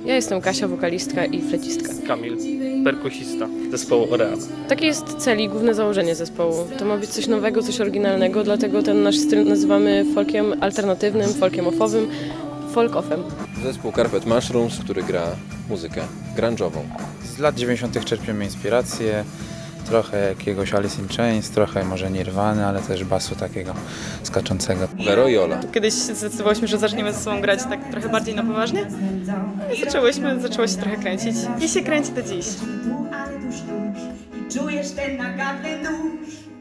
Ja jestem Kasia, wokalistka i flecistka. Kamil, perkusista zespołu Orea. Takie jest cel i główne założenie zespołu. To ma być coś nowego, coś oryginalnego, dlatego ten nasz styl nazywamy folkiem alternatywnym, folkiem offowym, folk-offem. Zespół Carpet Mushrooms, który gra muzykę grunge'ową. Z lat 90. czerpiemy inspirację, trochę jakiegoś Alice in Chains, trochę może Nirwany, ale też basu takiego skaczącego. Vero i Ola. Kiedyś zdecydowałyśmy, że zaczniemy ze sobą grać tak trochę bardziej na poważnie i zaczęło się trochę kręcić i się kręci do dziś. Ale tuż i czujesz ten nagadny nóż.